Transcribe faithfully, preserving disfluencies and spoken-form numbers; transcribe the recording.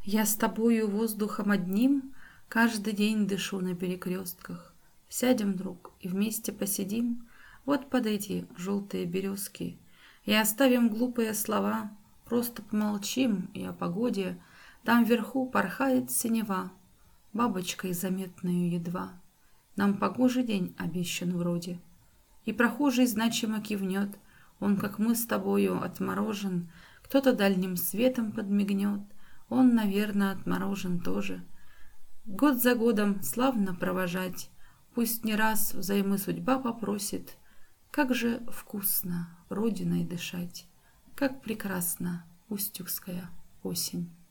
Я с тобою воздухом одним каждый день дышу на перекрестках. Сядем, друг, и вместе посидим вот под эти желтые березки и оставим глупые слова, просто помолчим и о погоде. Там вверху порхает синева, бабочкой заметную едва. Нам погожий день обещан вроде. И прохожий значимо кивнет, он, как мы с тобою, отморожен, кто-то дальним светом подмигнет, он, наверное, отморожен тоже. Год за годом славно провожать, пусть не раз взаймы судьба попросит. Как же вкусно родиной дышать, как прекрасна устюгская осень.